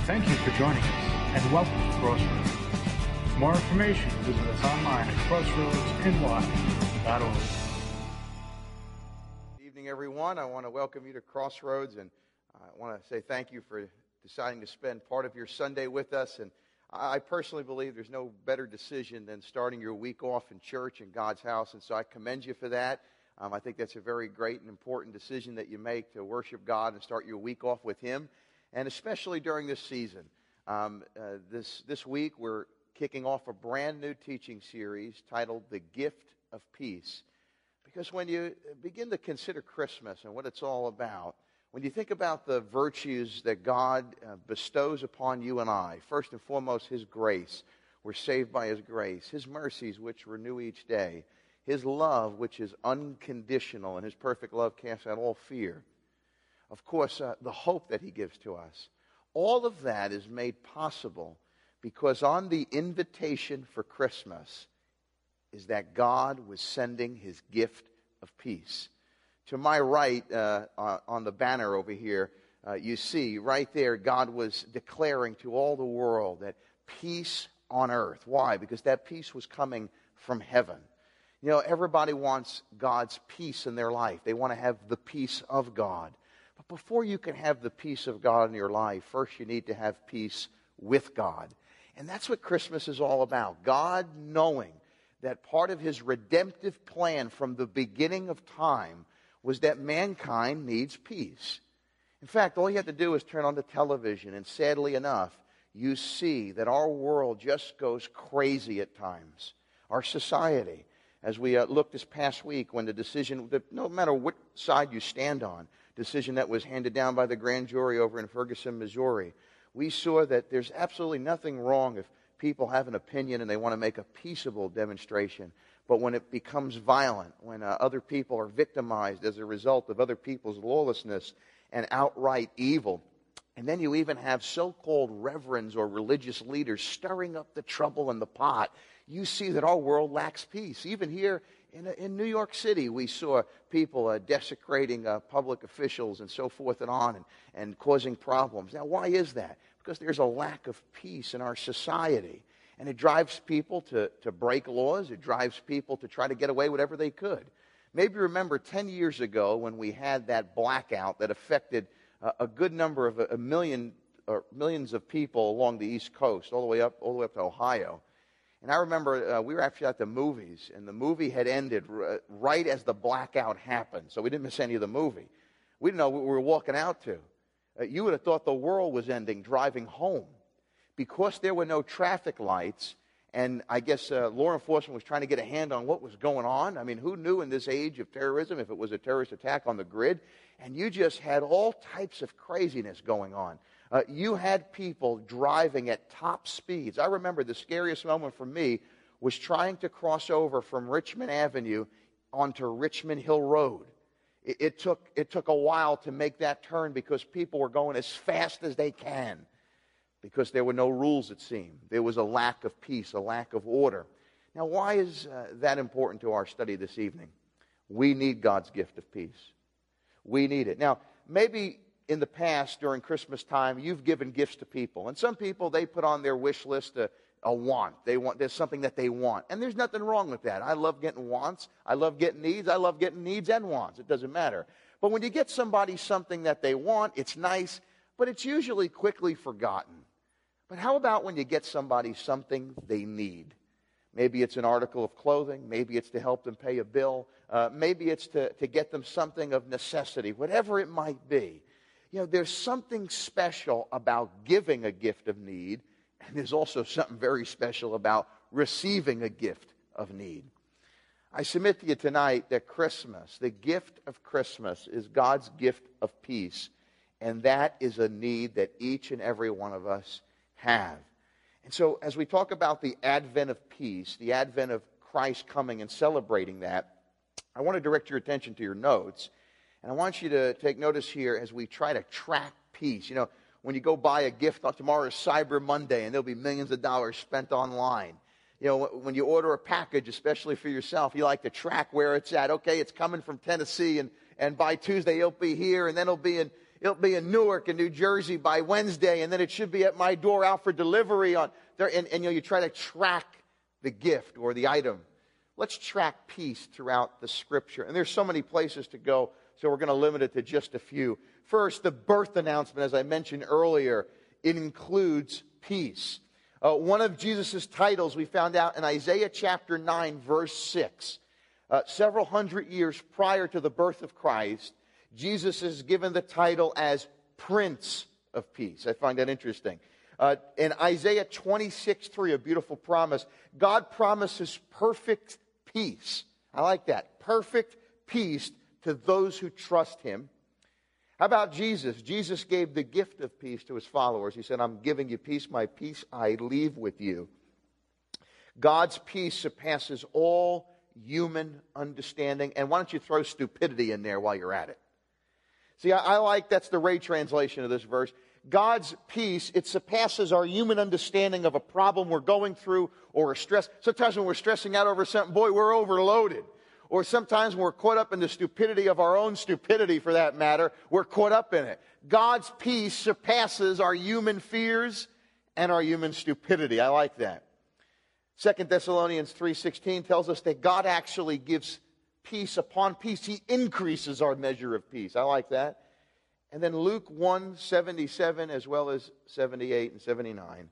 Thank you for joining us, and welcome to Crossroads. For more information, visit us online at crossroadsny.org. Good evening, everyone. I want to welcome you to Crossroads, and I want to say thank you for deciding to spend part of your Sunday with us. And I personally believe there's no better decision than starting your week off in church in God's house, and so I commend you for that. I think that's a very great and important decision that you make to worship God and start your week off with Him, and especially during this season. This week, we're kicking off a brand new teaching series titled The Gift of Peace. Because when you begin to consider Christmas and what it's all about, when you think about the virtues that God bestows upon you and I, first and foremost, His grace. We're saved by His grace. His mercies, which renew each day. His love, which is unconditional, and His perfect love casts out all fear. Of course, the hope that He gives to us. All of that is made possible because on the invitation for Christmas is that God was sending His gift of peace. To my right, on the banner over here, you see right there, God was declaring to all the world that peace on earth. Why? Because that peace was coming from heaven. You know, everybody wants God's peace in their life. They want to have the peace of God. But before you can have the peace of God in your life, first you need to have peace with God. And that's what Christmas is all about. God knowing that part of His redemptive plan from the beginning of time was that mankind needs peace. In fact, all you have to do is turn on the television, and sadly enough, you see that our world just goes crazy at times. Our society, as we looked this past week when the decision, that no matter what side you stand on, decision that was handed down by the grand jury over in Ferguson, Missouri, we saw that there's absolutely nothing wrong if people have an opinion and they want to make a peaceable demonstration. But when it becomes violent, when other people are victimized as a result of other people's lawlessness and outright evil, and then you even have so-called reverends or religious leaders stirring up the trouble in the pot, you see that our world lacks peace. Even here in New York City, we saw people desecrating public officials and so forth and on, and causing problems. Now, why is that? Because there's a lack of peace in our society. And it drives people to break laws. It drives people to try to get away whatever they could. Maybe remember 10 years ago when we had that blackout that affected a good number of millions of people along the East Coast, all the way up to Ohio. And I remember we were actually at the movies, and the movie had ended right as the blackout happened. So we didn't miss any of the movie. We didn't know what we were walking out to. You would have thought the world was ending driving home. Because there were no traffic lights, and I guess law enforcement was trying to get a hand on what was going on. I mean, who knew in this age of terrorism if it was a terrorist attack on the grid? And you just had all types of craziness going on. You had people driving at top speeds. I remember the scariest moment for me was trying to cross over from Richmond Avenue onto Richmond Hill Road. It took a while to make that turn because people were going as fast as they can. Because there were no rules, it seemed. There was a lack of peace, a lack of order. Now, why is that important to our study this evening? We need God's gift of peace. We need it. Now, maybe in the past, during Christmas time, you've given gifts to people. And some people, they put on their wish list a want. There's something that they want. And there's nothing wrong with that. I love getting wants. I love getting needs. I love getting needs and wants. It doesn't matter. But when you get somebody something that they want, it's nice, but it's usually quickly forgotten. But how about when you get somebody something they need? Maybe it's an article of clothing. Maybe it's to help them pay a bill. Maybe it's to get them something of necessity, whatever it might be. You know, there's something special about giving a gift of need, and there's also something very special about receiving a gift of need. I submit to you tonight that Christmas, the gift of Christmas, is God's gift of peace, and that is a need that each and every one of us have. And so as we talk about the advent of peace, the advent of Christ coming and celebrating that, I want to direct your attention to your notes. And I want you to take notice here as we try to track peace. You know, when you go buy a gift, tomorrow is Cyber Monday, and there'll be millions of dollars spent online. You know, when you order a package, especially for yourself, you like to track where it's at. Okay, it's coming from Tennessee, and by Tuesday it'll be here, and then it'll be it'll be in Newark and New Jersey by Wednesday, and then it should be at my door out for delivery on there. And you try to track the gift or the item. Let's track peace throughout the Scripture. And there's so many places to go, so we're going to limit it to just a few. First, the birth announcement, as I mentioned earlier, it includes peace. One of Jesus' titles we found out in Isaiah chapter 9, verse 6. Several hundred years prior to the birth of Christ, Jesus is given the title as Prince of Peace. I find that interesting. In Isaiah 26:3, a beautiful promise, God promises perfect peace. I like that. Perfect peace to those who trust Him. How about Jesus? Jesus gave the gift of peace to His followers. He said, I'm giving you peace. My peace I leave with you. God's peace surpasses all human understanding. And why don't you throw stupidity in there while you're at it? See, I like, that's the Ray translation of this verse. God's peace, it surpasses our human understanding of a problem we're going through or a stress. Sometimes when we're stressing out over something, boy, we're overloaded. Or sometimes when we're caught up in the stupidity of our own stupidity, for that matter, we're caught up in it. God's peace surpasses our human fears and our human stupidity. I like that. 2 Thessalonians 3:16 tells us that God actually gives peace upon peace. He increases our measure of peace. I like that. And then Luke 1:77 as well as 78 and 79.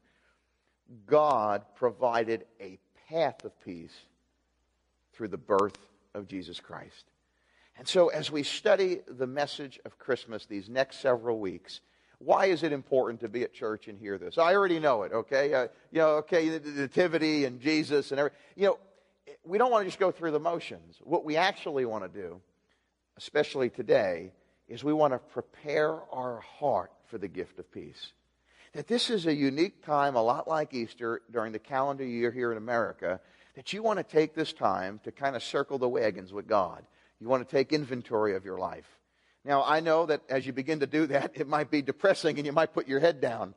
God provided a path of peace through the birth of Jesus Christ. And so as we study the message of Christmas these next several weeks, why is it important to be at church and hear this? I already know it, okay? The nativity and Jesus and everything. We don't want to just go through the motions. What we actually want to do, especially today, is we want to prepare our heart for the gift of peace. That this is a unique time, a lot like Easter during the calendar year here in America, that you want to take this time to kind of circle the wagons with God. You want to take inventory of your life. Now, I know that as you begin to do that, it might be depressing and you might put your head down.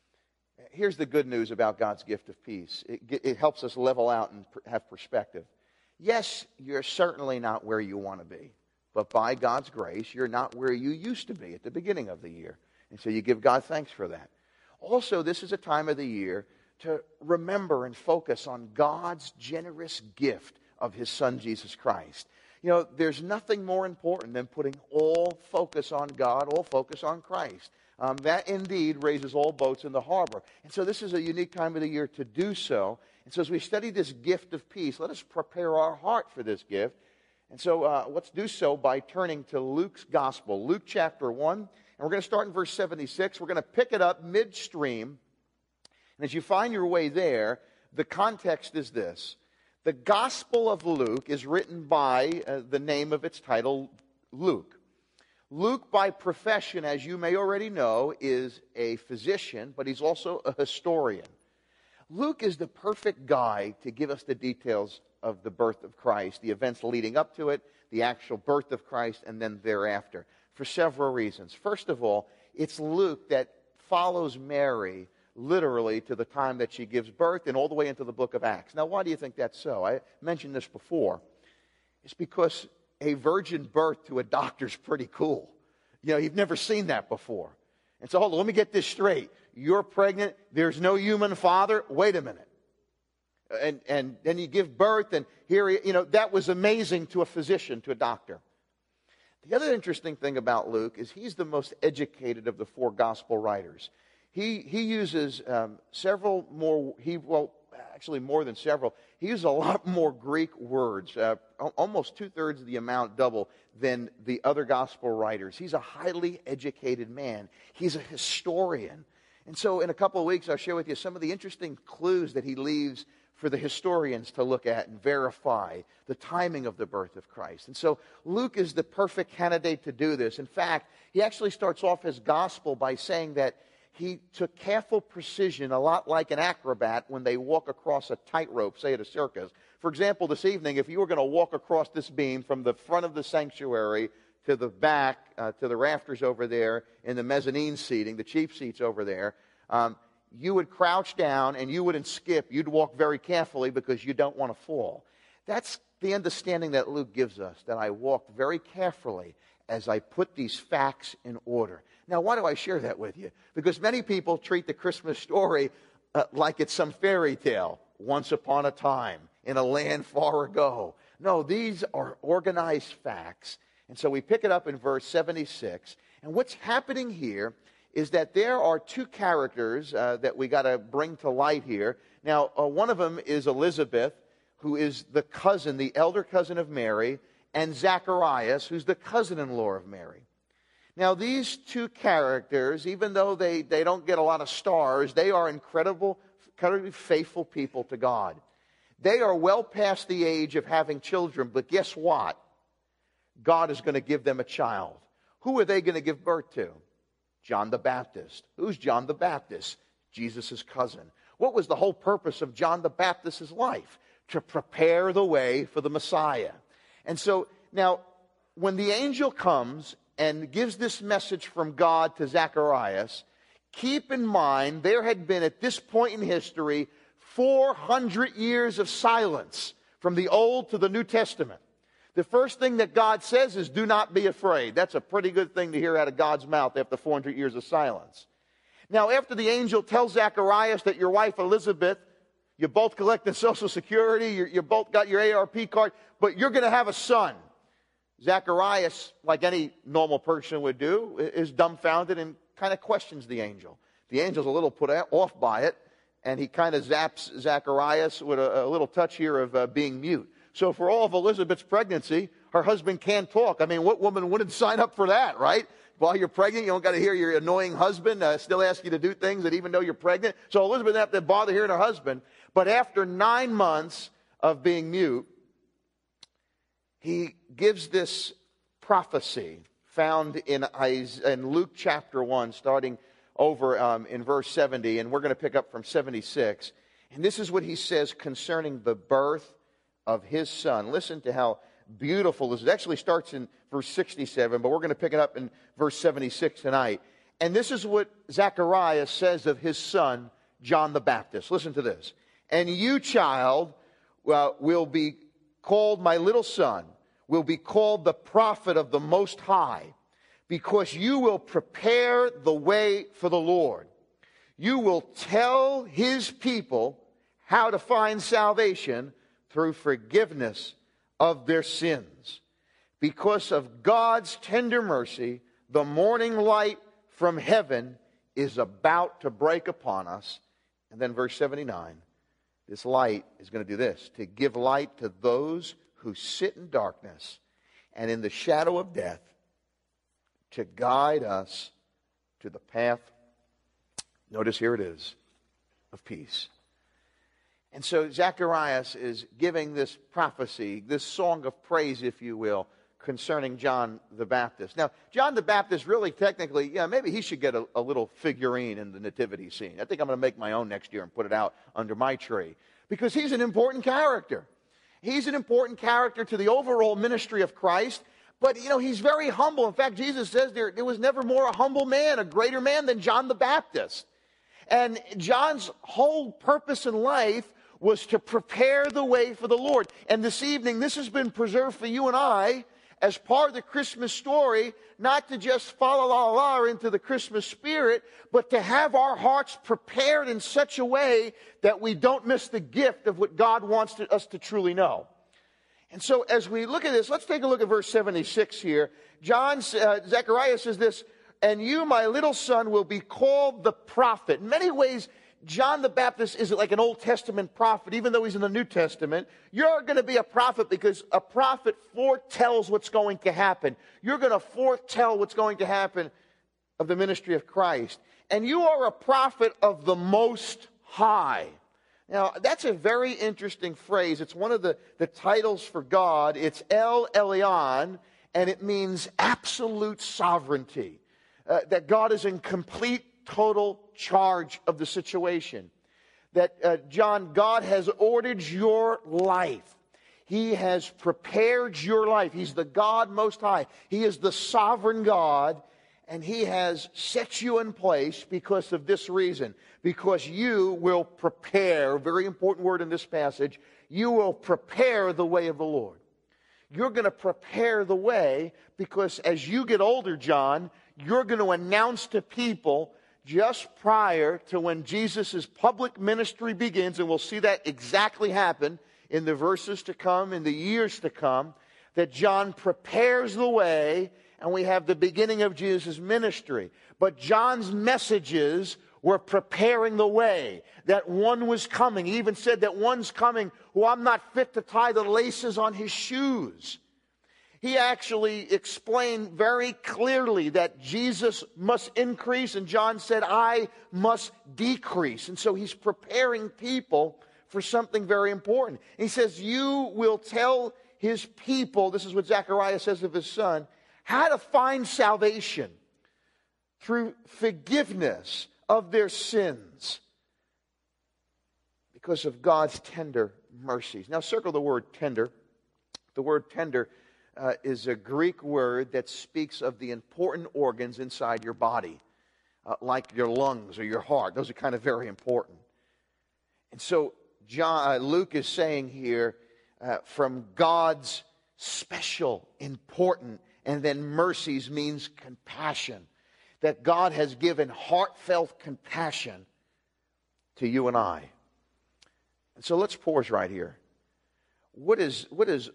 Here's the good news about God's gift of peace. It helps us level out and have perspective. Yes, you're certainly not where you want to be. But by God's grace, you're not where you used to be at the beginning of the year. And so you give God thanks for that. Also, this is a time of the year to remember and focus on God's generous gift of His Son, Jesus Christ. There's nothing more important than putting all focus on God, all focus on Christ. That indeed raises all boats in the harbor. And so this is a unique time of the year to do so. And so as we study this gift of peace, let us prepare our heart for this gift. And so let's do so by turning to Luke's Gospel, Luke chapter 1. And we're going to start in verse 76. We're going to pick it up midstream. And as you find your way there, the context is this. The Gospel of Luke is written by the name of its title, Luke. Luke, by profession, as you may already know, is a physician, but he's also a historian. Luke is the perfect guy to give us the details of the birth of Christ, the events leading up to it, the actual birth of Christ, and then thereafter, for several reasons. First of all, it's Luke that follows Mary literally to the time that she gives birth and all the way into the book of Acts. Now, why do you think that's so? I mentioned this before. It's because a virgin birth to a doctor is pretty cool. You've never seen that before. And so, hold on, let me get this straight. You're pregnant, there's no human father. Wait a minute. And then you give birth, and here, that was amazing to a physician, to a doctor. The other interesting thing about Luke is he's the most educated of the four gospel writers. He uses several more, actually more than several. He uses a lot more Greek words, almost 2/3 of the amount, double, than the other gospel writers. He's a highly educated man. He's a historian. And so in a couple of weeks, I'll share with you some of the interesting clues that he leaves for the historians to look at and verify the timing of the birth of Christ. And so Luke is the perfect candidate to do this. In fact, he actually starts off his gospel by saying that he took careful precision, a lot like an acrobat when they walk across a tightrope, say at a circus. For example, this evening, if you were going to walk across this beam from the front of the sanctuary to the back, to the rafters over there in the mezzanine seating, the cheap seats over there, you would crouch down and you wouldn't skip. You'd walk very carefully because you don't want to fall. That's the understanding that Luke gives us, that I walk very carefully as I put these facts in order. Now, why do I share that with you? Because many people treat the Christmas story like it's some fairy tale, once upon a time, in a land far ago. No, these are organized facts. And so we pick it up in verse 76. And what's happening here is that there are two characters that we got to bring to light here. Now, one of them is Elizabeth, who is the cousin, the elder cousin of Mary, and Zacharias, who's the cousin-in-law of Mary. Now, these two characters, even though they don't get a lot of stars, they are incredibly faithful people to God. They are well past the age of having children, but guess what? God is going to give them a child. Who are they going to give birth to? John the Baptist. Who's John the Baptist? Jesus' cousin. What was the whole purpose of John the Baptist's life? To prepare the way for the Messiah. And so, now, when the angel comes and gives this message from God to Zacharias, keep in mind there had been at this point in history 400 years of silence from the Old to the New Testament. The first thing that God says is, do not be afraid. That's a pretty good thing to hear out of God's mouth after 400 years of silence. Now, after the angel tells Zacharias that your wife Elizabeth, you both collected Social Security, you both got your ARP card, but you're going to have a son. Zacharias, like any normal person would do, is dumbfounded and kind of questions the angel. The angel's a little put off by it, and he kind of zaps Zacharias with a little touch here of being mute. So for all of Elizabeth's pregnancy, her husband can't talk. I mean, what woman wouldn't sign up for that, right? While you're pregnant, you don't got to hear your annoying husband still ask you to do things that even though you're pregnant. So Elizabeth didn't have to bother hearing her husband. But after 9 months of being mute, he gives this prophecy found in Luke chapter 1, starting over in verse 70, and we're going to pick up from 76. And this is what he says concerning the birth of his son. Listen to how beautiful this is. It actually starts in verse 67, but we're going to pick it up in verse 76 tonight. And this is what Zacharias says of his son, John the Baptist. Listen to this. And you, child, will be called, my little son, will be called the prophet of the Most High, because you will prepare the way for the Lord. You will tell his people how to find salvation through forgiveness of their sins. Because of God's tender mercy, the morning light from heaven is about to break upon us. And then verse 79, this light is going to do this, to give light to those who sit in darkness and in the shadow of death, to guide us to the path, notice here it is, of peace. And so Zacharias is giving this prophecy, this song of praise, if you will, concerning John the Baptist. Now, John the Baptist really technically, maybe he should get a little figurine in the nativity scene. I think I'm going to make my own next year and put it out under my tree. Because he's an important character. He's an important character to the overall ministry of Christ. But, he's very humble. In fact, Jesus says there was never more a humble man, a greater man than John the Baptist. And John's whole purpose in life was to prepare the way for the Lord. And this evening, this has been preserved for you and I as part of the Christmas story, not to just follow la into the Christmas spirit, but to have our hearts prepared in such a way that we don't miss the gift of what God wants us to truly know. And so as we look at this, let's take a look at verse 76 here. Zechariah says this, and you, my little son, will be called the prophet. In many ways, John the Baptist is like an Old Testament prophet, even though he's in the New Testament. You're going to be a prophet because a prophet foretells what's going to happen. You're going to foretell what's going to happen of the ministry of Christ. And you are a prophet of the Most High. Now, that's a very interesting phrase. It's one of the titles for God. It's El Elyon, and it means absolute sovereignty. That God is in complete, total charge of the situation. That, John, God has ordered your life. He has prepared your life. He's the God Most High. He is the sovereign God, and He has set you in place because of this reason. Because you will prepare, very important word in this passage, you will prepare the way of the Lord. You're going to prepare the way because as you get older, John, you're going to announce to people just prior to when Jesus' public ministry begins, and we'll see that exactly happen in the verses to come, in the years to come, that John prepares the way, and we have the beginning of Jesus' ministry. But John's messages were preparing the way, that one was coming. He even said that one's coming who I'm not fit to tie the laces on his shoes. He actually explained very clearly that Jesus must increase, and John said, I must decrease. And so he's preparing people for something very important. He says, you will tell his people, this is what Zechariah says of his son, how to find salvation through forgiveness of their sins because of God's tender mercies. Now circle the word tender. The word tender is a Greek word that speaks of the important organs inside your body, like your lungs or your heart. Those are kind of very important. And so Luke is saying here, from God's special, important, and then mercies means compassion. That God has given heartfelt compassion to you and I. And so let's pause right here. What is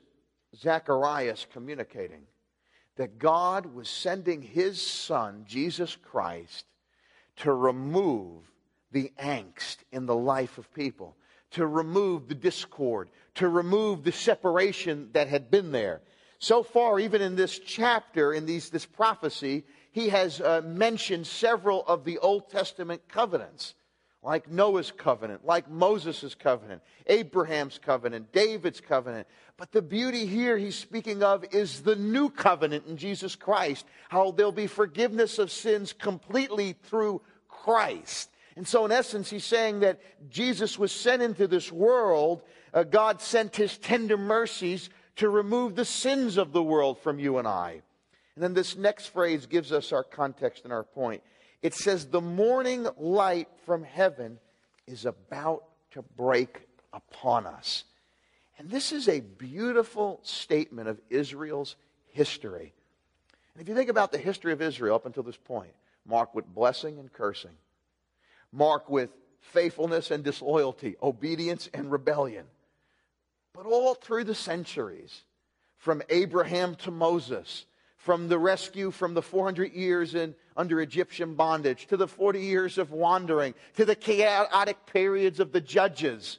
Zacharias communicating? That God was sending his son, Jesus Christ, to remove the angst in the life of people, to remove the discord, to remove the separation that had been there. So far, even in this chapter, in this prophecy, he has mentioned several of the Old Testament covenants, like Noah's covenant, like Moses' covenant, Abraham's covenant, David's covenant. But the beauty here he's speaking of is the new covenant in Jesus Christ, how there'll be forgiveness of sins completely through Christ. And so in essence, he's saying that Jesus was sent into this world. God sent his tender mercies to remove the sins of the world from you and I. And then this next phrase gives us our context and our point. It says, the morning light from heaven is about to break upon us. And this is a beautiful statement of Israel's history. And if you think about the history of Israel up until this point, marked with blessing and cursing, marked with faithfulness and disloyalty, obedience and rebellion. But all through the centuries, from Abraham to Moses, from the rescue from the 400 years under Egyptian bondage, to the 40 years of wandering, to the chaotic periods of the judges,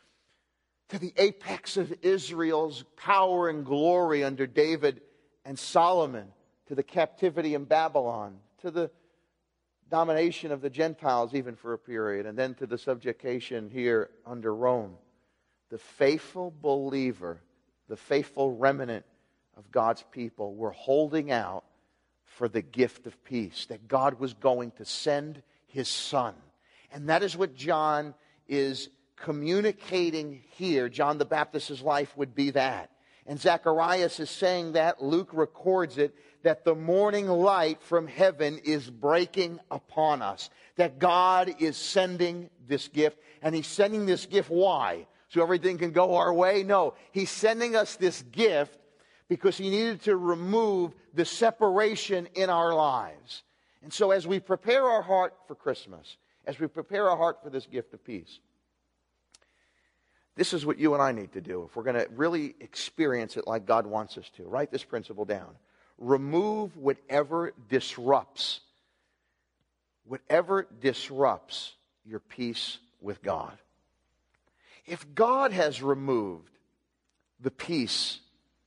to the apex of Israel's power and glory under David and Solomon, to the captivity in Babylon, to the domination of the Gentiles even for a period, and then to the subjugation here under Rome. The faithful believer, the faithful remnant of God's people were holding out for the gift of peace, that God was going to send his son. And that is what John is communicating here. John the Baptist's life would be that. And Zacharias is saying that, Luke records it, that the morning light from heaven is breaking upon us. That God is sending this gift. And he's sending this gift, why? So everything can go our way? No. He's sending us this gift because he needed to remove the separation in our lives. And so as we prepare our heart for Christmas, as we prepare our heart for this gift of peace, this is what you and I need to do if we're going to really experience it like God wants us to. Write this principle down. Remove whatever disrupts your peace with God. If God has removed the peace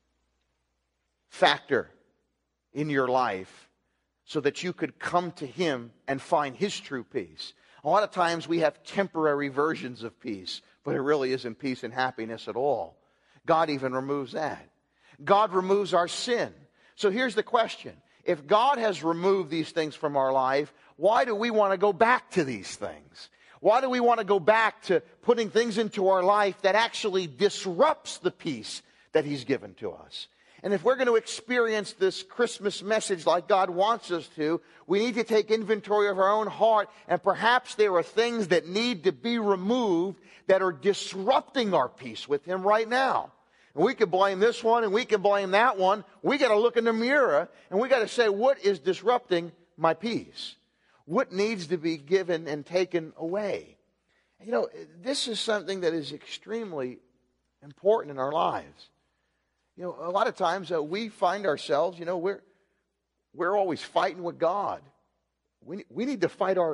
factor in your life so that you could come to him and find his true peace. A lot of times we have temporary versions of peace, but it really isn't peace and happiness at all. God even removes that. God removes our sin. So here's the question. If God has removed these things from our life, why do we want to go back to these things? Why do we want to go back to putting things into our life that actually disrupts the peace that he's given to us? And if we're going to experience this Christmas message like God wants us to, we need to take inventory of our own heart, and perhaps there are things that need to be removed that are disrupting our peace with him right now. And we can blame this one and we can blame that one. We got to look in the mirror and we got to say, what is disrupting my peace? What needs to be given and taken away? You know, this is something that is extremely important in our lives. You know, a lot of times we find ourselves, you know, we're always fighting with God. We need to fight our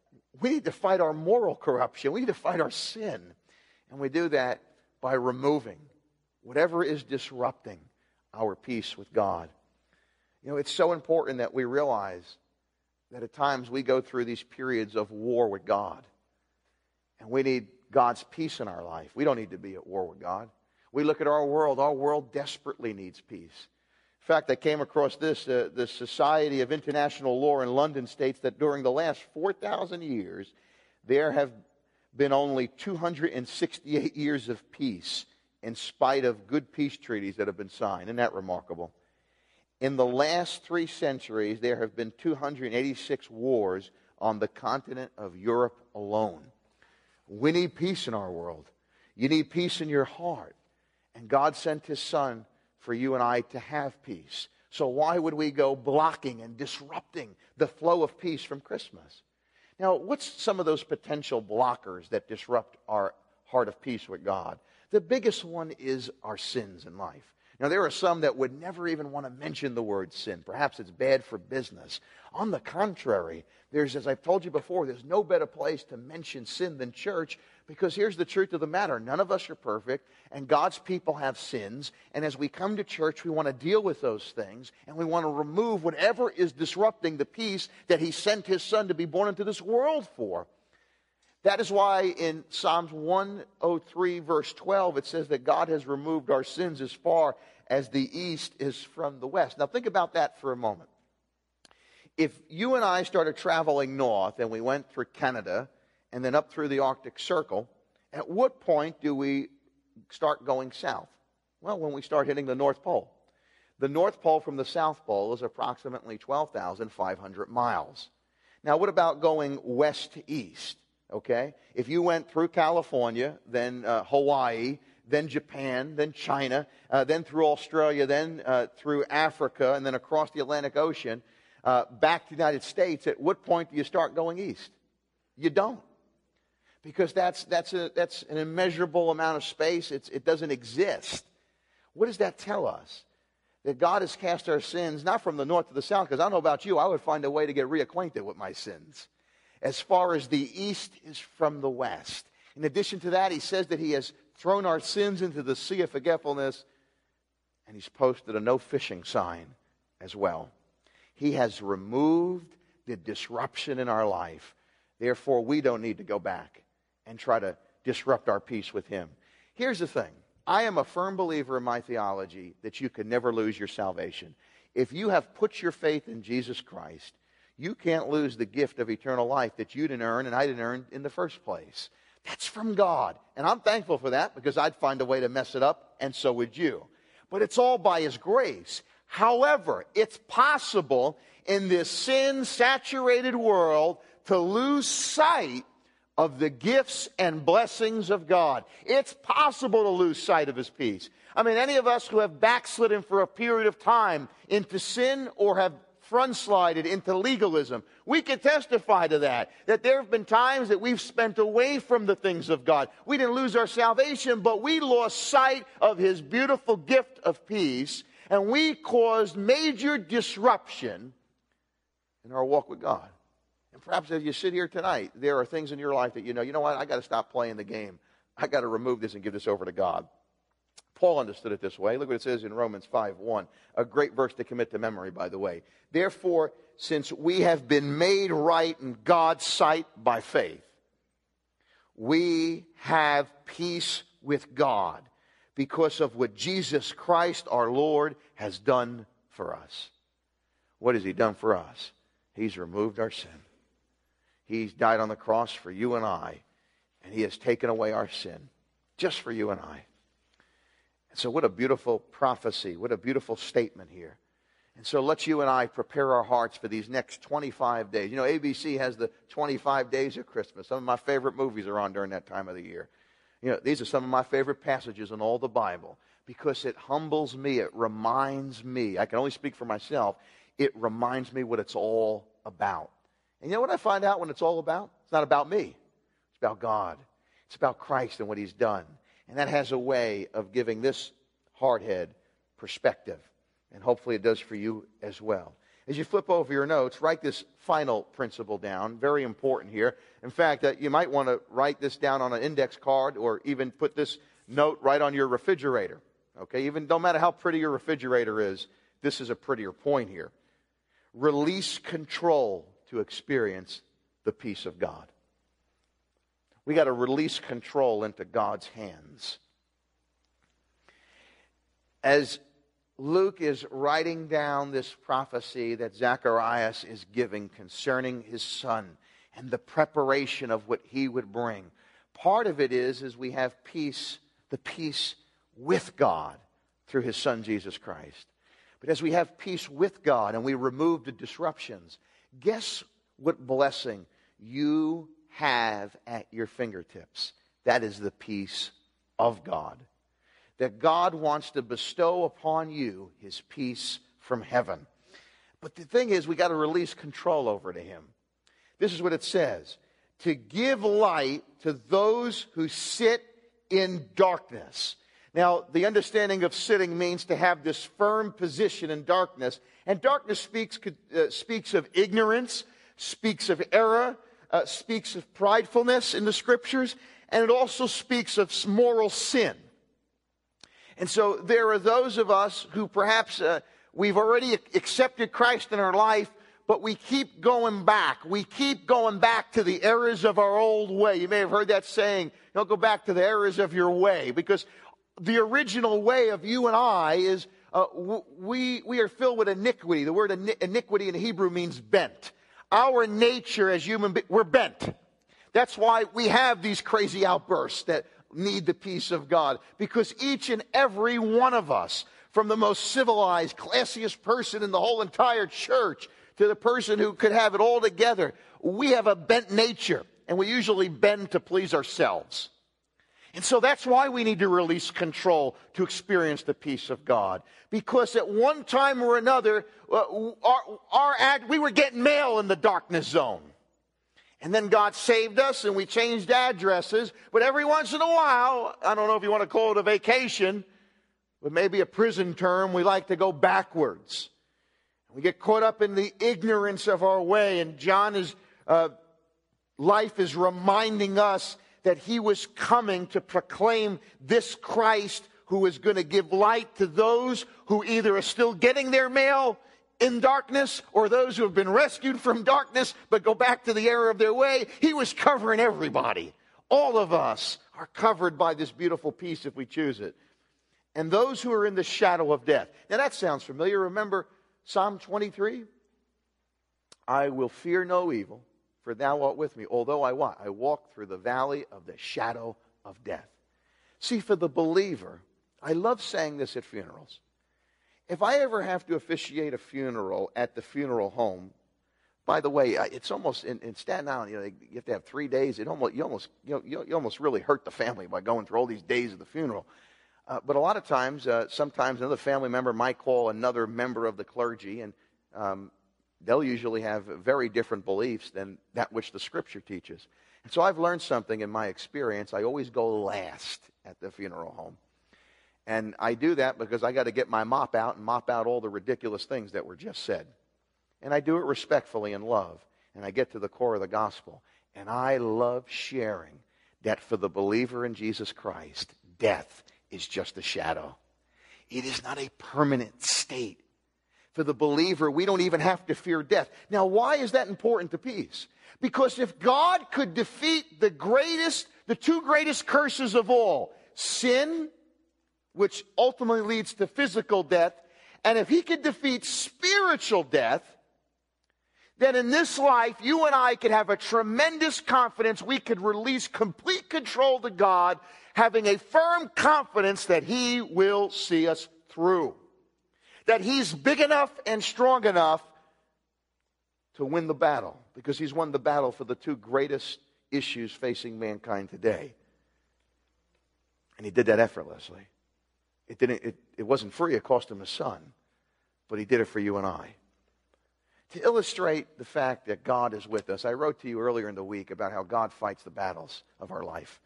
moral corruption. We need to fight our sin. And we do that by removing whatever is disrupting our peace with God. You know, it's so important that we realize that at times we go through these periods of war with God. And we need God's peace in our life. We don't need to be at war with God. We look at our world desperately needs peace. In fact, I came across this, the Society of International Law in London states that during the last 4,000 years, there have been only 268 years of peace in spite of good peace treaties that have been signed. Isn't that remarkable? In the last 3 centuries, there have been 286 wars on the continent of Europe alone. We need peace in our world. You need peace in your heart. And God sent His Son for you and I to have peace. So why would we go blocking and disrupting the flow of peace from Christmas? Now, what's some of those potential blockers that disrupt our heart of peace with God? The biggest one is our sins in life. Now, there are some that would never even want to mention the word sin. Perhaps it's bad for business. On the contrary, as I've told you before, there's no better place to mention sin than church, because here's the truth of the matter. None of us are perfect, and God's people have sins. And as we come to church, we want to deal with those things, and we want to remove whatever is disrupting the peace that He sent His Son to be born into this world for. That is why in Psalms 103, verse 12, it says that God has removed our sins as far as the east is from the west. Now think about that for a moment. If you and I started traveling north and we went through Canada and then up through the Arctic Circle, at what point do we start going south? Well, when we start hitting the North Pole. The North Pole from the South Pole is approximately 12,500 miles. Now, what about going west to east? Okay? If you went through California, then Hawaii, then Japan, then China, then through Australia, then through Africa, and then across the Atlantic Ocean, back to the United States, at what point do you start going east? You don't. Because that's an immeasurable amount of space. It doesn't exist. What does that tell us? That God has cast our sins, not from the north to the south, because I don't know about you, I would find a way to get reacquainted with my sins. As far as the east is from the west. In addition to that, He says that He has thrown our sins into the sea of forgetfulness, and He's posted a no fishing sign as well. He has removed the disruption in our life. Therefore, we don't need to go back and try to disrupt our peace with Him. Here's the thing. I am a firm believer in my theology that you can never lose your salvation. If you have put your faith in Jesus Christ, you can't lose the gift of eternal life that you didn't earn and I didn't earn in the first place. That's from God. And I'm thankful for that, because I'd find a way to mess it up, and so would you. But it's all by His grace. However, it's possible in this sin-saturated world to lose sight of the gifts and blessings of God. It's possible to lose sight of His peace. I mean, any of us who have backslidden for a period of time into sin or have front-slided into legalism, we can testify to that there have been times that we've spent away from the things of God. We didn't lose our salvation, but we lost sight of His beautiful gift of peace, and we caused major disruption in our walk with God. And perhaps as you sit here tonight, there are things in your life that you know what, I got to stop playing the game. I got to remove this and give this over to God. Paul understood it this way. Look what it says in Romans 5:1, a great verse to commit to memory, by the way. Therefore, since we have been made right in God's sight by faith, we have peace with God because of what Jesus Christ, our Lord, has done for us. What has He done for us? He's removed our sin. He's died on the cross for you and I, and He has taken away our sin just for you and I. So what a beautiful prophecy. What a beautiful statement here. And so let's you and I prepare our hearts for these next 25 days. You know, ABC has the 25 days of Christmas. Some of my favorite movies are on during that time of the year. You know, these are some of my favorite passages in all the Bible because it humbles me. It reminds me. I can only speak for myself. It reminds me what it's all about. And you know what I find out when it's all about? It's not about me. It's about God. It's about Christ and what He's done. And that has a way of giving this hardhead perspective. And hopefully it does for you as well. As you flip over your notes, write this final principle down. Very important here. In fact, you might want to write this down on an index card or even put this note right on your refrigerator. Okay, even no matter how pretty your refrigerator is, this is a prettier point here. Release control to experience the peace of God. We got to release control into God's hands. As Luke is writing down this prophecy that Zacharias is giving concerning his son and the preparation of what he would bring, part of it is we have peace, the peace with God through his son Jesus Christ. But as we have peace with God and we remove the disruptions, guess what blessing you have at your fingertips? That is the peace of God. That God wants to bestow upon you His peace from heaven. But the thing is, we got to release control over to Him. This is what it says: to give light to those who sit in darkness. Now, the understanding of sitting means to have this firm position in darkness. And darkness speaks of ignorance, speaks of error, speaks of pridefulness in the Scriptures, and it also speaks of moral sin. And so there are those of us who perhaps we've already accepted Christ in our life, but we keep going back. We keep going back to the errors of our old way. You may have heard that saying, don't go back to the errors of your way, because the original way of you and I is we are filled with iniquity. The word iniquity in Hebrew means bent. Our nature as human beings, we're bent. That's why we have these crazy outbursts that need the peace of God. Because each and every one of us, from the most civilized, classiest person in the whole entire church to the person who could have it all together, we have a bent nature. And we usually bend to please ourselves. And so that's why we need to release control to experience the peace of God. Because at one time or another, we were getting mail in the darkness zone. And then God saved us and we changed addresses. But every once in a while, I don't know if you want to call it a vacation, but maybe a prison term, we like to go backwards. We get caught up in the ignorance of our way. And John's life is reminding us that he was coming to proclaim this Christ who is going to give light to those who either are still getting their mail in darkness or those who have been rescued from darkness but go back to the error of their way. He was covering everybody. All of us are covered by this beautiful peace if we choose it. And those who are in the shadow of death. Now that sounds familiar. Remember Psalm 23? I will fear no evil, for thou art with me. Although I walk through the valley of the shadow of death. See, for the believer, I love saying this at funerals. If I ever have to officiate a funeral at the funeral home, by the way, it's almost in Staten Island. You have to have 3 days. You almost really hurt the family by going through all these days of the funeral. But a lot of times, sometimes another family member might call another member of the clergy, and they'll usually have very different beliefs than that which the Scripture teaches. And so I've learned something in my experience. I always go last at the funeral home. And I do that because I got to get my mop out and mop out all the ridiculous things that were just said. And I do it respectfully and love. And I get to the core of the gospel. And I love sharing that for the believer in Jesus Christ, death is just a shadow. It is not a permanent state. For the believer, we don't even have to fear death. Now, why is that important to peace? Because if God could defeat the two greatest curses of all, sin, which ultimately leads to physical death, and if he could defeat spiritual death, then in this life, you and I could have a tremendous confidence. We could release complete control to God, having a firm confidence that he will see us through. That he's big enough and strong enough to win the battle, because he's won the battle for the two greatest issues facing mankind today. And he did that effortlessly. It wasn't free, it cost him his son, but he did it for you and I. to illustrate the fact that God is with us, I wrote to you earlier in the week about how God fights the battles of our life.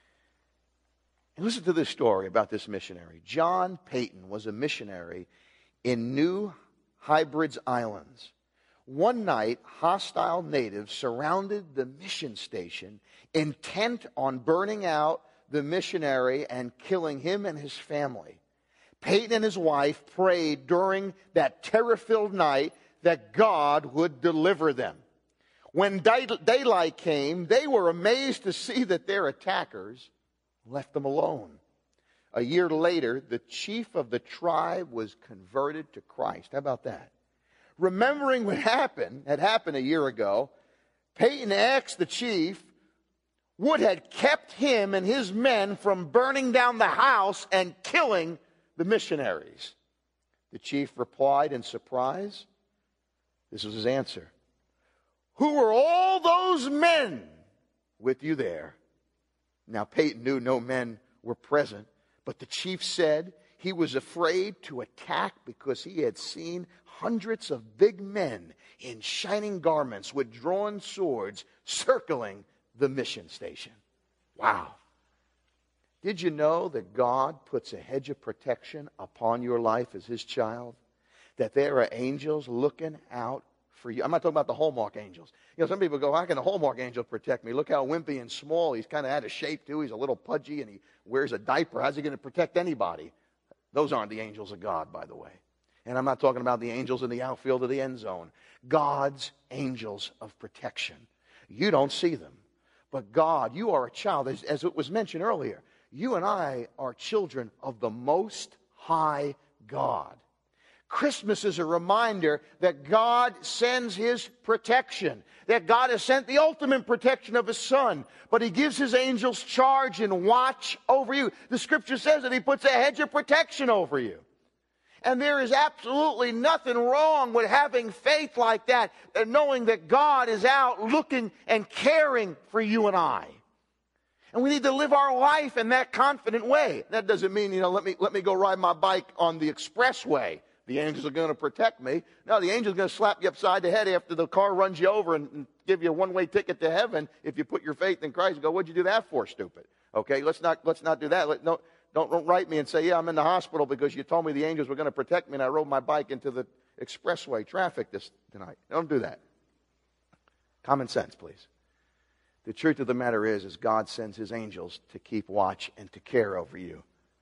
And listen to this story about this missionary. John Peyton was a missionary in New Hebrides Islands. One night, hostile natives surrounded the mission station, intent on burning out the missionary and killing him and his family. Peyton and his wife prayed during that terror-filled night that God would deliver them. When daylight came, they were amazed to see that their attackers left them alone. A year later, the chief of the tribe was converted to Christ. How about that? Remembering what had happened a year ago, Peyton asked the chief what had kept him and his men from burning down the house and killing the missionaries. The chief replied in surprise. This was his answer. Who were all those men with you there? Now Peyton knew no men were present, but the chief said he was afraid to attack because he had seen hundreds of big men in shining garments with drawn swords circling the mission station. Wow. Did you know that God puts a hedge of protection upon your life as his child? That there are angels looking out for you. I'm not talking about the Hallmark angels. You know, some people go, how can a Hallmark angel protect me? Look how wimpy and small. He's kind of out of shape too. He's a little pudgy and he wears a diaper. How's he going to protect anybody? Those aren't the angels of God, by the way. And I'm not talking about the angels in the outfield of the end zone. God's angels of protection. You don't see them. But God, you are a child, as it was mentioned earlier. You and I are children of the Most High God. Christmas is a reminder that God sends his protection, that God has sent the ultimate protection of his Son, but he gives his angels charge and watch over you. The scripture says that he puts a hedge of protection over you. And there is absolutely nothing wrong with having faith like that, and knowing that God is out looking and caring for you and I. And we need to live our life in that confident way. That doesn't mean, let me go ride my bike on the expressway. The angels are going to protect me. No, the angel's going to slap you upside the head after the car runs you over and give you a one-way ticket to heaven if you put your faith in Christ and go, what'd you do that for, stupid? Okay, let's not do that. Don't write me and say, yeah, I'm in the hospital because you told me the angels were going to protect me and I rode my bike into the expressway traffic tonight. Don't do that. Common sense, please. The truth of the matter is God sends his angels to keep watch and to care over you.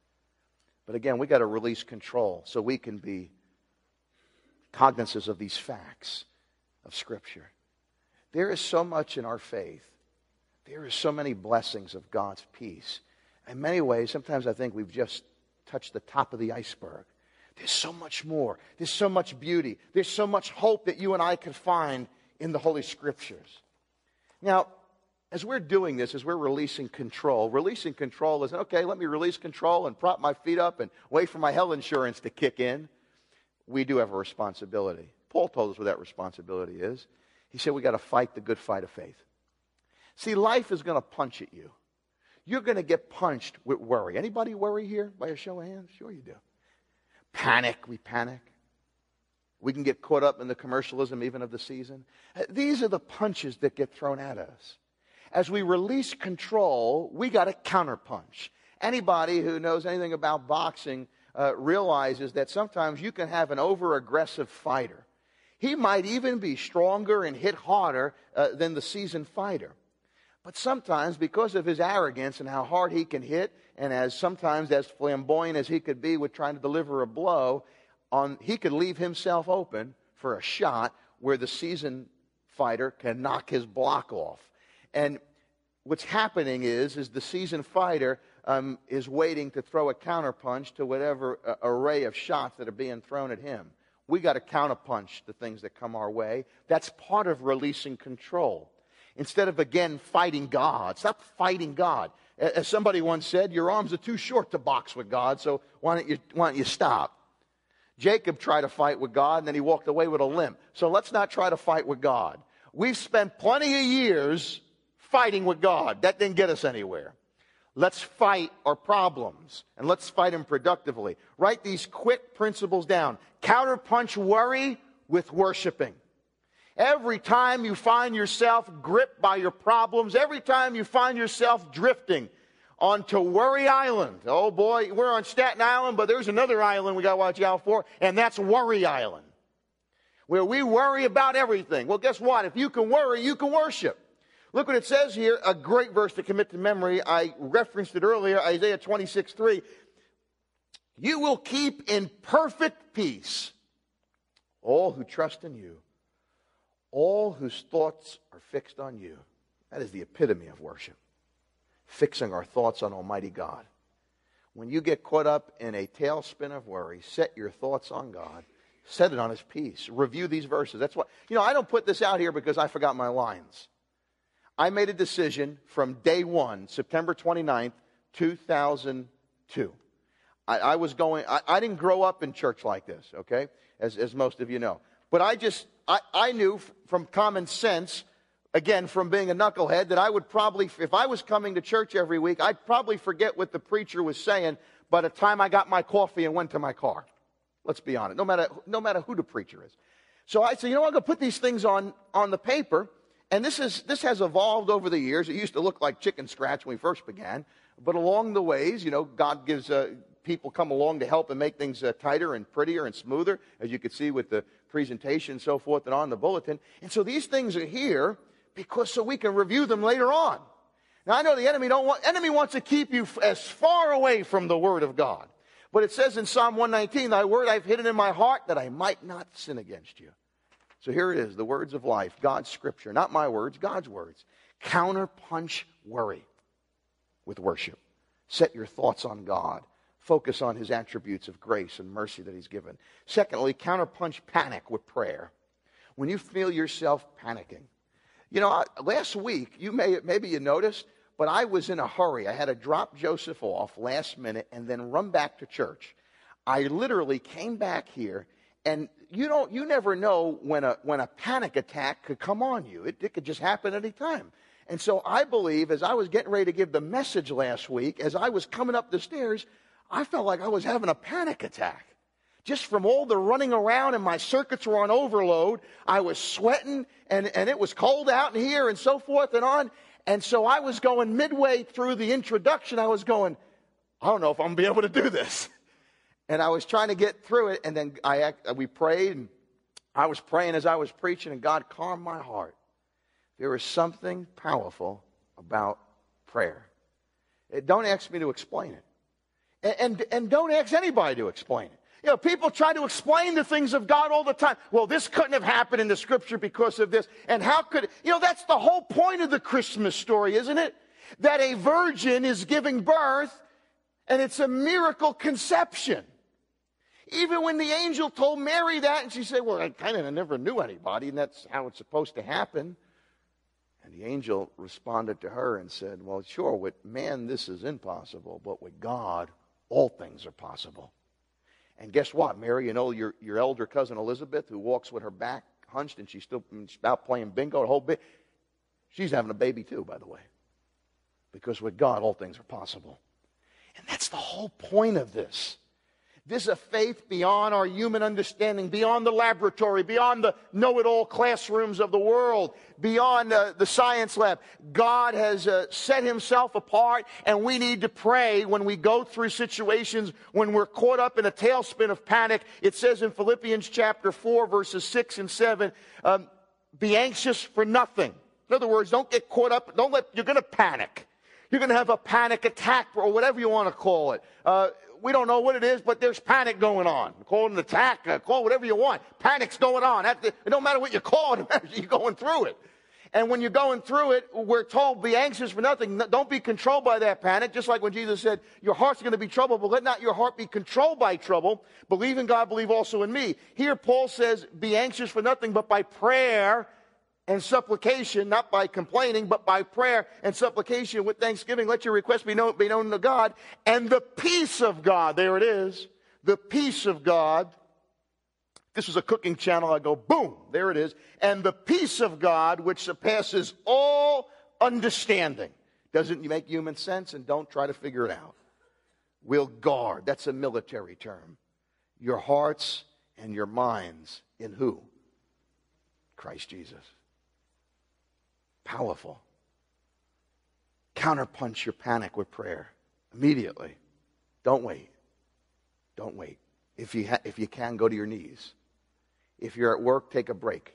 But again, we got to release control so we can be cognizant of these facts of Scripture. There is so much in our faith. There are so many blessings of God's peace. In many ways, sometimes I think we've just touched the top of the iceberg. There's so much more. There's so much beauty. There's so much hope that you and I can find in the Holy Scriptures. Now, as we're doing this, as we're releasing control isn't, okay, let me release control and prop my feet up and wait for my health insurance to kick in. We do have a responsibility. Paul told us what that responsibility is. He said we got to fight the good fight of faith. See, life is going to punch at you. You're going to get punched with worry. Anybody worry here by a show of hands? Sure you do. We panic. We can get caught up in the commercialism even of the season. These are the punches that get thrown at us. As we release control, we got to counterpunch. Anybody who knows anything about boxing realizes that sometimes you can have an over-aggressive fighter. He might even be stronger and hit harder than the seasoned fighter. But sometimes, because of his arrogance and how hard he can hit, and sometimes as flamboyant as he could be with trying to deliver a blow, he could leave himself open for a shot where the seasoned fighter can knock his block off. And what's happening is the seasoned fighter is waiting to throw a counterpunch to whatever array of shots that are being thrown at him. We got to counterpunch the things that come our way. That's part of releasing control. Instead of, again, fighting God. Stop fighting God. As somebody once said, your arms are too short to box with God, so why don't you stop? Jacob tried to fight with God, and then he walked away with a limp. So let's not try to fight with God. We've spent plenty of years fighting with God. That didn't get us anywhere. Let's fight our problems, and let's fight them productively. Write these quick principles down. Counterpunch worry with worshiping. Every time you find yourself gripped by your problems, every time you find yourself drifting onto Worry Island. Oh boy, we're on Staten Island, but there's another island we got to watch out for, and that's Worry Island, where we worry about everything. Well, guess what? If you can worry, you can worship. Look what it says here, a great verse to commit to memory. I referenced it earlier, Isaiah 26:3. You will keep in perfect peace all who trust in you, all whose thoughts are fixed on you. That is the epitome of worship. Fixing our thoughts on Almighty God. When you get caught up in a tailspin of worry, set your thoughts on God. Set it on His peace. Review these verses. That's why, I don't put this out here because I forgot my lines. I made a decision from day one, September 29th, 2002. I didn't grow up in church like this, okay, as most of you know. But I knew from common sense, again, from being a knucklehead, that I would probably, if I was coming to church every week, I'd probably forget what the preacher was saying by the time I got my coffee and went to my car. Let's be honest, no matter who the preacher is. So I said, I'm going to put these things on the paper, and this has evolved over the years. It used to look like chicken scratch when we first began, but along the ways, God gives people come along to help and make things tighter and prettier and smoother, as you could see with the presentation and so forth and on the bulletin. And so these things are here so we can review them later on. Now I know the enemy wants to keep you as far away from the Word of God. But it says in Psalm 119, thy word I've hidden in my heart that I might not sin against you. So here it is, the words of life, God's scripture, not my words, God's words. Counterpunch worry with worship. Set your thoughts on God. Focus on His attributes of grace and mercy that He's given. Secondly, counterpunch panic with prayer. When you feel yourself panicking. Last week, maybe you noticed, but I was in a hurry. I had to drop Joseph off last minute and then run back to church. I literally came back here, and you never know when a panic attack could come on you. It could just happen any time. And so I believe, as I was getting ready to give the message last week, as I was coming up the stairs, I felt like I was having a panic attack. Just from all the running around, and my circuits were on overload. I was sweating, and it was cold out in here and so forth and on. And so I was going midway through the introduction, I was going, I don't know if I'm going to be able to do this. And I was trying to get through it, and then we prayed, and I was praying as I was preaching, and God calmed my heart. There is something powerful about prayer. Don't ask me to explain it. And don't ask anybody to explain it. People try to explain the things of God all the time. Well, this couldn't have happened in the scripture because of this. And how could it? That's the whole point of the Christmas story, isn't it? That a virgin is giving birth, and it's a miracle conception. Even when the angel told Mary that, and she said, well, I kind of never knew anybody, and that's how it's supposed to happen. And the angel responded to her and said, well, sure, with man this is impossible, but with God all things are possible. And guess what, Mary, your elder cousin Elizabeth, who walks with her back hunched and she's out playing bingo the whole bit, she's having a baby too, by the way. Because with God, all things are possible. And that's the whole point of this. This is a faith beyond our human understanding, beyond the laboratory, beyond the know-it-all classrooms of the world, beyond the science lab. God has set Himself apart, and we need to pray when we go through situations, when we're caught up in a tailspin of panic. It says in Philippians chapter 4, verses 6 and 7, be anxious for nothing. In other words, don't get caught up. You're going to panic. You're going to have a panic attack, or whatever you want to call it. We don't know what it is, but there's panic going on. Call it an attack, call it whatever you want. Panic's going on. It don't matter what you call it, it matters you're going through it. And when you're going through it, we're told, be anxious for nothing. Don't be controlled by that panic. Just like when Jesus said, your heart's going to be troubled, but let not your heart be controlled by trouble. Believe in God, believe also in me. Here, Paul says, be anxious for nothing, but by prayer and supplication, not by complaining, but by prayer and supplication with thanksgiving. Let your requests be known to God. And the peace of God, there it is, the peace of God. This was a cooking channel. I go, boom, there it is. And the peace of God, which surpasses all understanding. Doesn't make human sense, and don't try to figure it out. Will guard, that's a military term, your hearts and your minds in who? Christ Jesus. Powerful. Counterpunch your panic with prayer immediately. Don't wait. Don't wait. If you can, go to your knees. If you're at work, take a break.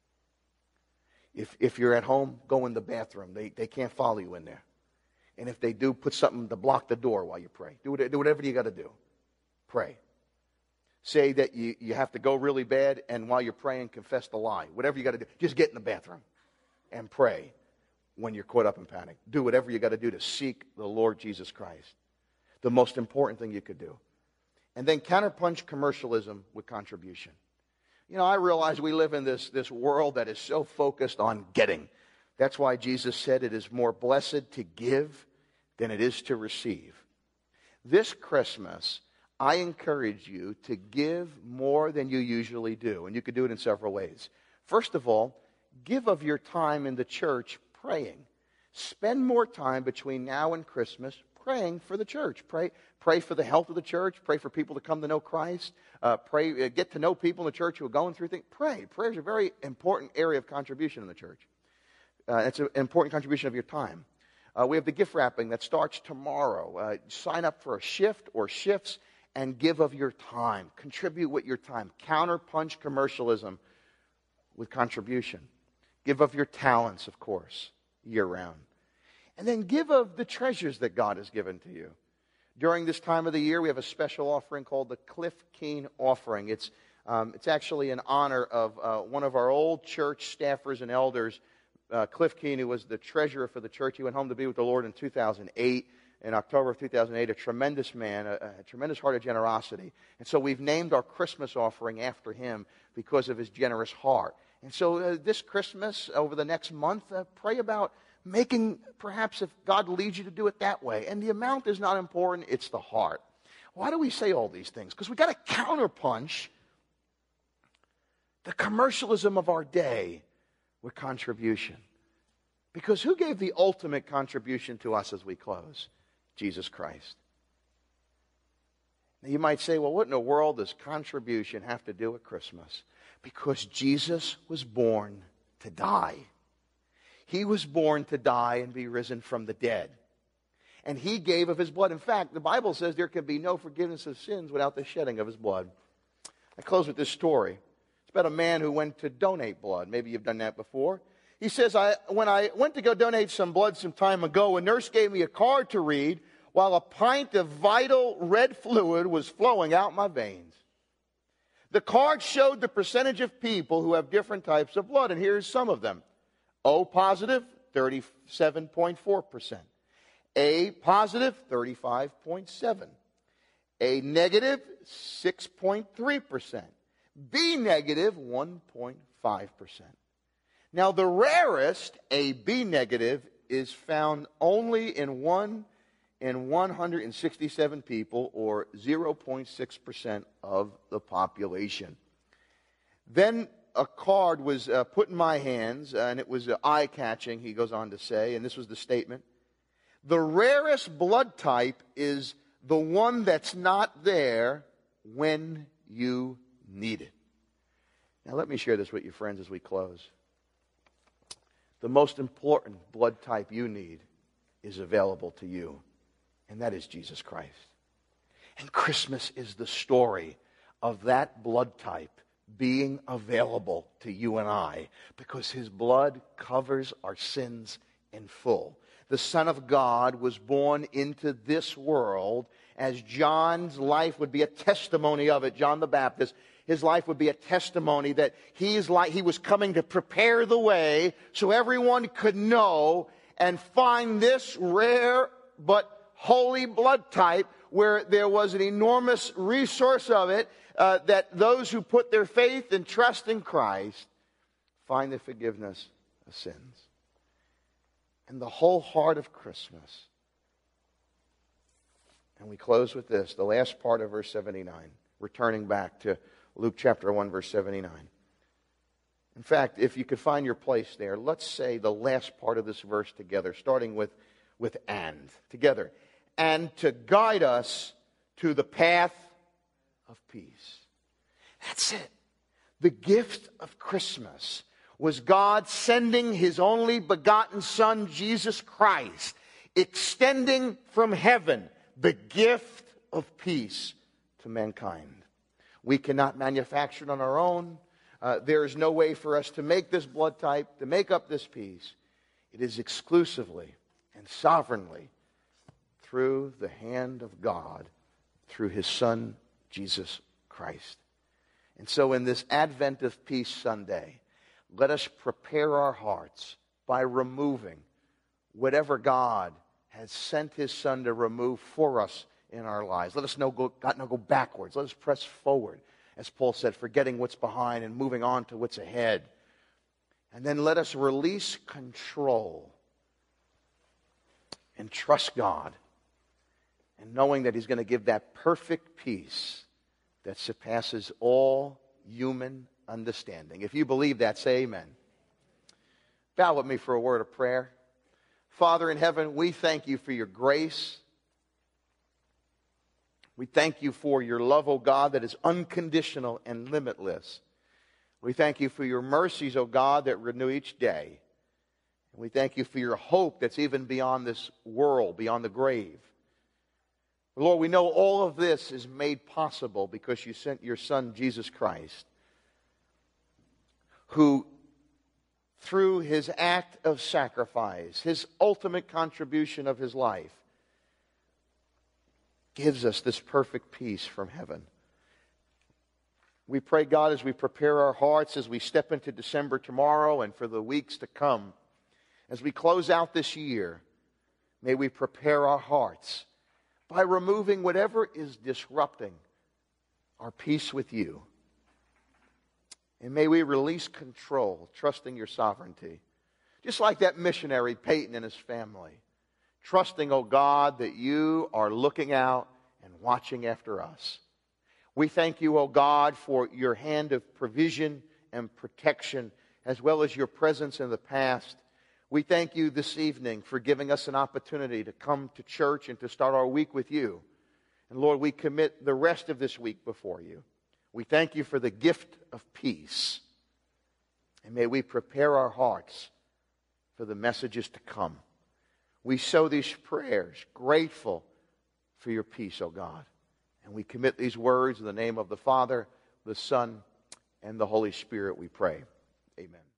If you're at home, go in the bathroom. They can't follow you in there. And if they do, put something to block the door while you pray. Do whatever you got to do. Pray. Say that you have to go really bad, and while you're praying, confess the lie. Whatever you got to do. Just get in the bathroom and pray when you're caught up in panic. Do whatever you got to do to seek the Lord Jesus Christ. The most important thing you could do. And then counterpunch commercialism with contribution. You know, I realize we live in this world that is so focused on getting. That's why Jesus said it is more blessed to give than it is to receive. This Christmas, I encourage you to give more than you usually do. And you could do it in several ways. First of all, give of your time in the church praying. Spend more time between now and Christmas praying for the church. Pray for the health of the church. Pray for people to come to know Christ. Get to know people in the church who are going through things. Pray. Prayer is a very important area of contribution in the church. It's an important contribution of your time. We have the gift wrapping that starts tomorrow. Sign up for a shift or shifts and give of your time. Contribute with your time. Counterpunch commercialism with contribution. Give of your talents, of course, year-round. And then give of the treasures that God has given to you. During this time of the year, we have a special offering called the Cliff Keen Offering. It's actually in honor of one of our old church staffers and elders, Cliff Keen, who was the treasurer for the church. He went home to be with the Lord in 2008. In October of 2008, a tremendous man, a tremendous heart of generosity. And so we've named our Christmas offering after him because of his generous heart. And so this Christmas, over the next month, pray about making, perhaps if God leads you to do it that way. And the amount is not important, it's the heart. Why do we say all these things? Because we've got to counterpunch the commercialism of our day with contribution. Because who gave the ultimate contribution to us as we close? Jesus Christ. Now you might say, well, what in the world does contribution have to do with Christmas? Because Jesus was born to die. He was born to die and be risen from the dead. And he gave of his blood. In fact, the Bible says there can be no forgiveness of sins without the shedding of his blood. I close with this story. It's about a man who went to donate blood. Maybe you've done that before. He says, when I went to go donate some blood some time ago, a nurse gave me a card to read while a pint of vital red fluid was flowing out my veins. The card showed the percentage of people who have different types of blood, and here's some of them. O positive, 37.4%. A positive, 35.7%. A negative, 6.3%. B negative, 1.5%. Now, the rarest AB negative is found only in 1 in 167 people, or 0.6% of the population. Then a card was put in my hands, and it was eye-catching, he goes on to say, and this was the statement. The rarest blood type is the one that's not there when you need it. Now, let me share this with you, friends, as we close. The most important blood type you need is available to you, and that is Jesus Christ. And Christmas is the story of that blood type being available to you and I, because his blood covers our sins in full. The Son of God was born into this world, as John's life would be a testimony of it. John the Baptist, his life would be a testimony that he was coming to prepare the way so everyone could know and find this rare but holy blood type, where there was an enormous resource of it, that those who put their faith and trust in Christ find the forgiveness of sins. And the whole heart of Christmas. And we close with this, the last part of verse 79, returning back to Luke chapter 1, verse 79. In fact, if you could find your place there, let's say the last part of this verse together, starting with and. Together. And to guide us to the path of peace. That's it. The gift of Christmas was God sending His only begotten Son, Jesus Christ, extending from heaven the gift of peace to mankind. We cannot manufacture it on our own. There is no way for us to make this blood type, to make up this peace. It is exclusively and sovereignly through the hand of God, through His Son, Jesus Christ. And so in this Advent of Peace Sunday, let us prepare our hearts by removing whatever God has sent His Son to remove for us in our lives. Let us not go backwards. Let us press forward, as Paul said, forgetting what's behind and moving on to what's ahead. And then let us release control and trust God, and knowing that He's going to give that perfect peace that surpasses all human understanding. If you believe that, say amen. Bow with me for a word of prayer. Father in heaven, we thank You for Your grace. We thank You for Your love, O God, that is unconditional and limitless. We thank You for Your mercies, O God, that renew each day. And we thank You for Your hope that's even beyond this world, beyond the grave. Lord, we know all of this is made possible because You sent Your Son, Jesus Christ, who, through His act of sacrifice, His ultimate contribution of His life, gives us this perfect peace from heaven. We pray, God, as we prepare our hearts, as we step into December tomorrow and for the weeks to come, as we close out this year, may we prepare our hearts by removing whatever is disrupting our peace with You. And may we release control, trusting Your sovereignty. Just like that missionary, Peyton, and his family. Trusting, oh God, that You are looking out and watching after us. We thank You, oh God, for Your hand of provision and protection, as well as Your presence in the past. We thank You this evening for giving us an opportunity to come to church and to start our week with You. And Lord, we commit the rest of this week before You. We thank You for the gift of peace. And may we prepare our hearts for the messages to come. We sow these prayers grateful for Your peace, O God. And we commit these words in the name of the Father, the Son, and the Holy Spirit, we pray. Amen.